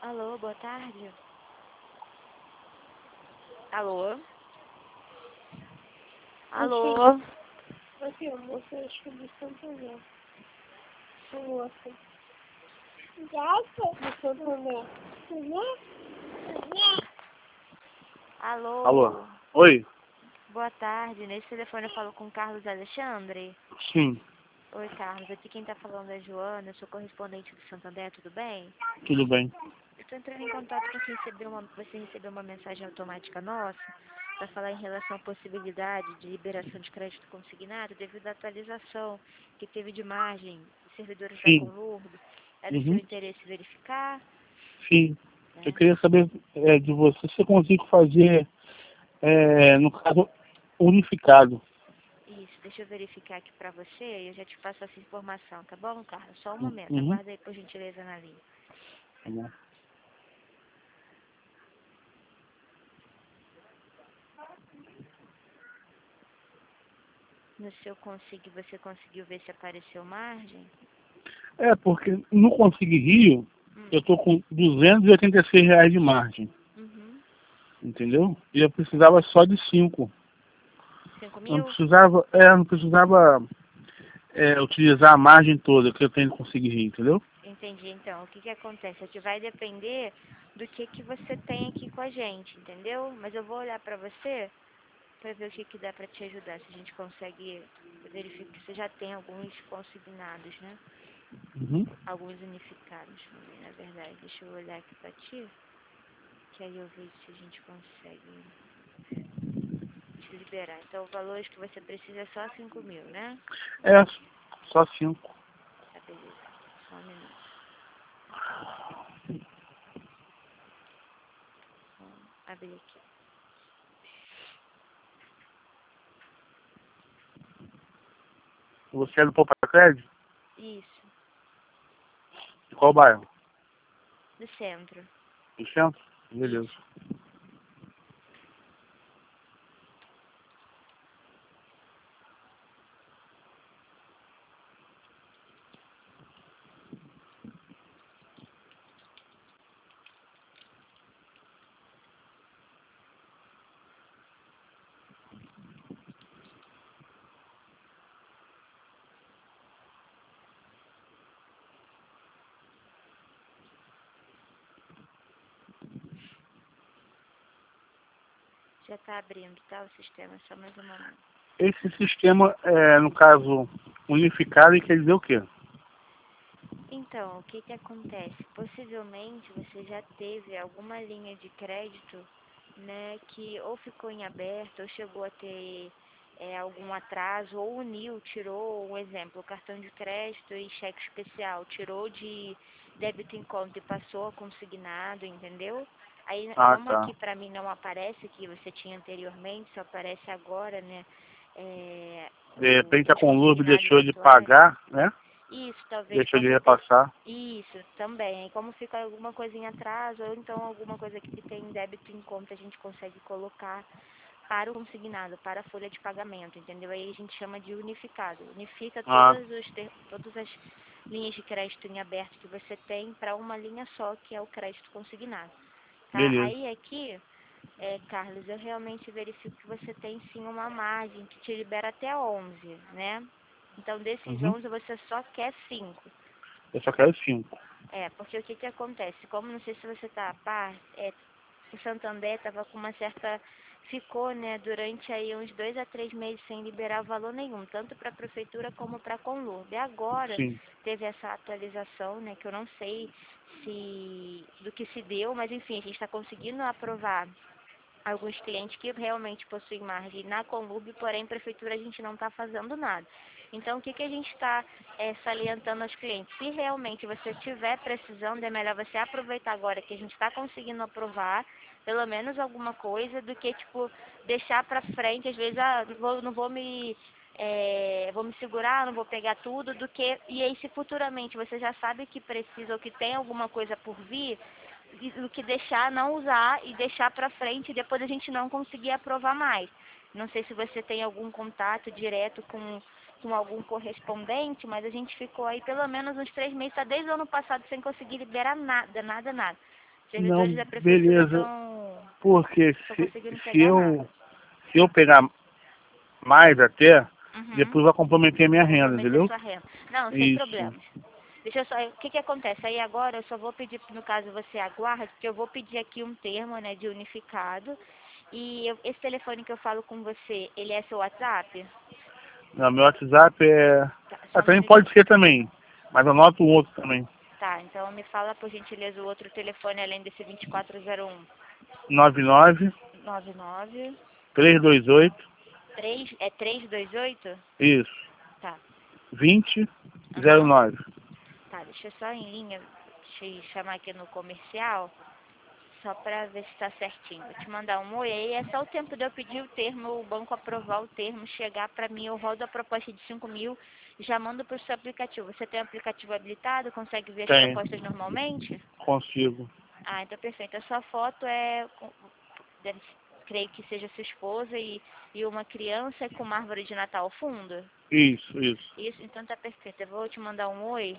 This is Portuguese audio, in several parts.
Alô, boa tarde. Alô? Alô? Aqui, a moça, acho que é de Santander. A moça. De Santander. Alô? Alô? Oi? Boa tarde. Nesse telefone eu falo com o Carlos Alexandre. Sim, Oi, Carlos. Aqui quem tá falando é a Joana. Eu sou correspondente do Santander, tudo bem? tudo bem. Eu tô entrando em contato porque você recebeu uma mensagem automática nossa para falar em relação à possibilidade de liberação de crédito consignado devido à atualização que teve de margem de servidores da Sim. Conlurb. É do seu Uhum. interesse verificar? Sim. Eu Né? queria saber de você se eu consigo fazer, no caso, unificado. Isso, deixa eu verificar aqui pra você e eu já te passo essa informação, tá bom, Carlos? Só um momento, Uhum. aguarda aí por gentileza na linha. Tá bom. No seu você conseguiu ver se apareceu margem? Porque no Consegui Rio, eu tô com R$ 286 de margem, Uhum. entendeu? E eu precisava só de 5. 5 Eu não mil? precisava, utilizar a margem toda que eu tenho no Consegui Rio, entendeu? Entendi, então. O que que acontece? Aqui vai depender do que você tem aqui com a gente, entendeu? Mas eu vou olhar pra você pra ver o que dá pra te ajudar, se a gente consegue verificar que você já tem alguns consignados, né? Uhum. Alguns unificados, na verdade. Deixa eu olhar aqui pra ti, que aí eu vejo se a gente consegue te liberar. Então, o valor que você precisa é só 5 mil, né? É, só 5. Tá, beleza. Só um minuto. Vamos abrir aqui. Você é do Poupa Crédito? Isso, De qual bairro? do centro. Do centro? Beleza. Isso. Já tá abrindo, tá? O sistema, só mais um momento. Esse sistema, no caso, unificado, e quer dizer o quê? Então, o que que acontece? Possivelmente você já teve alguma linha de crédito, né, que ou ficou em aberto ou chegou a ter algum atraso, ou uniu, tirou, um exemplo, cartão de crédito e cheque especial, tirou de débito em conta e passou a consignado, entendeu? Aí, Ah, como tá. aqui para mim não aparece que você tinha anteriormente, só aparece agora, né, De repente a os Conlurb consignados deixou de atuais. pagar, né? Isso, talvez Deixou de possa ter. repassar. Isso, também. E como fica alguma coisa em atraso, ou então alguma coisa que tem débito em conta, a gente consegue colocar para o consignado, para a folha de pagamento, entendeu? Aí a gente chama de unificado. Unifica Ah, todas as linhas de crédito em aberto que você tem para uma linha só, que é o crédito consignado. Tá? beleza. Aí aqui, Carlos, eu realmente verifico que você tem sim uma margem que te libera até 11, né? Então, desses Uhum. 11, você só quer 5. Eu só quero 5. Porque o que que acontece? Como não sei se você tá a par, o Santander estava com uma certa... Ficou, né, durante aí uns 2 a 3 meses sem liberar valor nenhum, tanto para a prefeitura como para a Conlurb. E agora Sim. teve essa atualização, né, que eu não sei do que se deu, mas enfim, a gente está conseguindo aprovar alguns clientes que realmente possuem margem na Conlurb, porém, prefeitura a gente não está fazendo nada. Então, o que que a gente está salientando aos clientes? Se realmente você estiver precisando, é melhor você aproveitar agora que a gente está conseguindo aprovar, pelo menos alguma coisa, do que, tipo, deixar para frente, às vezes, não vou me... vou me segurar, não vou pegar tudo, e aí se futuramente você já sabe que precisa ou que tem alguma coisa por vir, do que deixar, não usar e deixar para frente e depois a gente não conseguir aprovar mais. Não sei se você tem algum contato direto com algum correspondente, mas a gente ficou aí pelo menos uns 3 meses, tá desde o ano passado sem conseguir liberar nada, nada, nada. Servidores Não, da prefeitura beleza. estão Porque conseguindo se pegar nada. eu pegar mais até, Uhum. depois vai comprometer a minha renda, Comprometer entendeu? sua renda. Não, sem Isso. problemas. Deixa eu só. O que que acontece? Aí agora eu só vou pedir, no caso você aguarde, porque eu vou pedir aqui um termo, né, de unificado. E esse telefone que eu falo com você, ele é seu WhatsApp? Não, meu WhatsApp é. Tá, só Ah, um também minutinho. pode ser também. Mas anota o outro também. Tá, então me fala por gentileza o outro telefone além desse 2401. 99 99 328. 3, é 328? Isso. Tá. 20 Aham. 09. Tá, deixa eu só em linha, deixa eu chamar aqui no comercial, só pra ver se tá certinho. Vou te mandar um oi aí, é só o tempo de eu pedir o termo, o banco aprovar o termo, chegar pra mim, eu rodo a proposta de 5.000, já mando pro seu aplicativo. Você tem o aplicativo habilitado, consegue ver as Tem. propostas normalmente? Consigo. Ah, então perfeito. A sua foto é, deve, creio que seja sua esposa e uma criança com uma árvore de Natal ao fundo? Isso, isso. Isso, então tá perfeito. Eu vou te mandar um oi.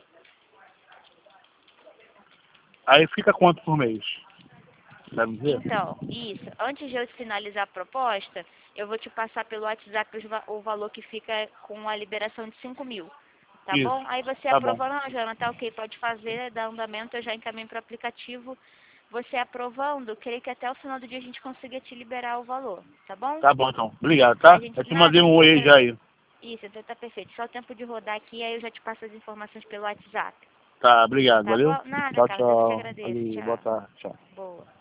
Aí fica quanto por mês? Sabe dizer? Então, isso. Antes de eu finalizar a proposta, eu vou te passar pelo WhatsApp o valor que fica com a liberação de 5.000. Tá Isso. bom? Aí você Tá bom. aprovando, não, Joana, tá ok, pode fazer, dá andamento, eu já encaminho para o aplicativo. Você aprovando, creio que até o final do dia a gente consiga te liberar o valor, tá bom? Tá bom então. Obrigado, A tá? gente, Eu te nada, mandei a um gente oi aí já agradece. aí. Isso, então tá perfeito. Só o tempo de rodar aqui, aí eu já te passo as informações pelo WhatsApp. Tá, obrigado. Tá Valeu. bom? Nada, Tchau, Carlos, eu que te tchau. agradeço. Valeu. Boa Tchau. tarde. Tchau. Boa.